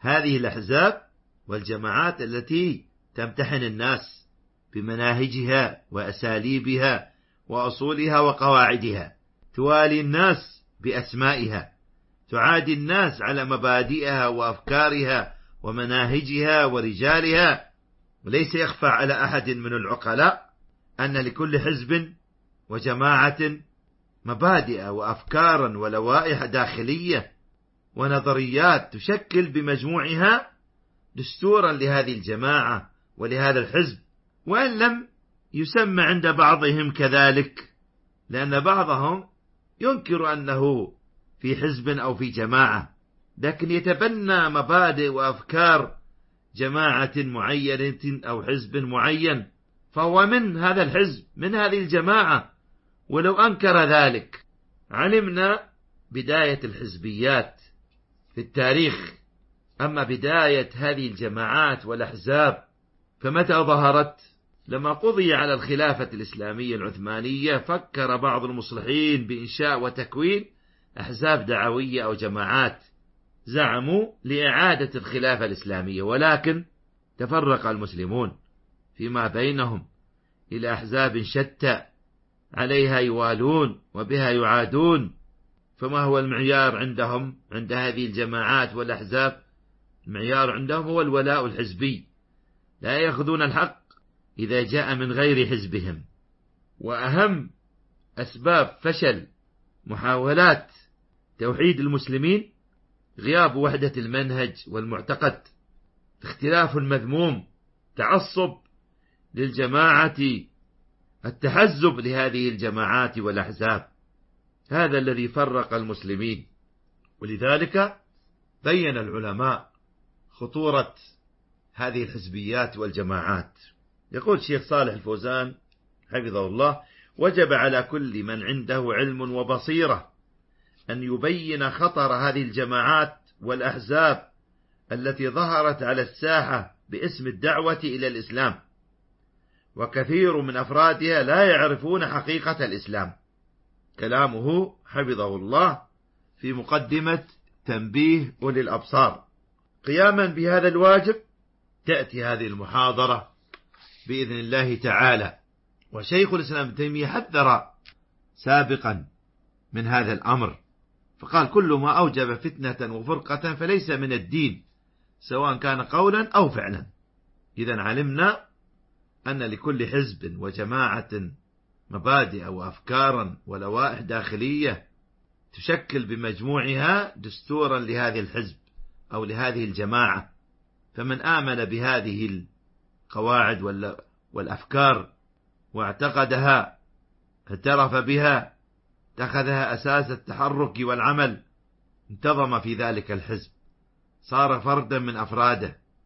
هذه الأحزاب والجماعات التي تمتحن الناس بمناهجها وأساليبها وأصولها وقواعدها، توالي الناس بأسمائها، تعادي الناس على مبادئها وأفكارها ومناهجها ورجالها. وليس يخفى على أحد من العقلاء أن لكل حزب وجماعة مبادئ وأفكارا ولوائح داخلية ونظريات تشكل بمجموعها دستورا لهذه الجماعة ولهذا الحزب، وإن لم يسمى عند بعضهم كذلك، لأن بعضهم ينكر أنه في حزب أو في جماعة، لكن يتبنى مبادئ وأفكار جماعة معينة أو حزب معين، فهو من هذا الحزب من هذه الجماعة ولو أنكر ذلك. علمنا بداية الحزبيات في التاريخ، أما بداية هذه الجماعات والأحزاب فمتى ظهرت؟ لما قضي على الخلافة الإسلامية العثمانية فكر بعض المصلحين بإنشاء وتكوين أحزاب دعوية أو جماعات زعموا لإعادة الخلافة الإسلامية، ولكن تفرق المسلمون فيما بينهم إلى أحزاب شتى عليها يوالون وبها يعادون. فما هو المعيار عندهم عند هذه الجماعات والأحزاب؟ المعيار عندهم هو الولاء الحزبي، لا يأخذون الحق إذا جاء من غير حزبهم. وأهم أسباب فشل محاولات توحيد المسلمين غياب وحدة المنهج والمعتقد، اختلاف مذموم، تعصب للجماعة، التحزب لهذه الجماعات والأحزاب، هذا الذي فرق المسلمين. ولذلك بين العلماء خطورة هذه الحزبيات والجماعات. يقول الشيخ صالح الفوزان حفظه الله: وجب على كل من عنده علم وبصيرة أن يبين خطر هذه الجماعات والأحزاب التي ظهرت على الساحة باسم الدعوة إلى الإسلام، وكثير من أفرادها لا يعرفون حقيقة الإسلام. كلامه حفظه الله في مقدمة تنبيه أولي الأبصار. قياما بهذا الواجب تأتي هذه المحاضرة بإذن الله تعالى. وشيخ الإسلام ابن تيمية حذر سابقا من هذا الأمر، فقال: كل ما أوجب فتنة وفرقة فليس من الدين، سواء كان قولا أو فعلا. إذن علمنا أن لكل حزب وجماعة مبادئ وأفكارا ولوائح داخلية تشكل بمجموعها دستورا لهذه الحزب أو لهذه الجماعة، فمن آمن بهذه القواعد والأفكار واعتقدها اعترف بها اتخذها أساس التحرك والعمل، انتظم في ذلك الحزب، صار فردا من أفراده،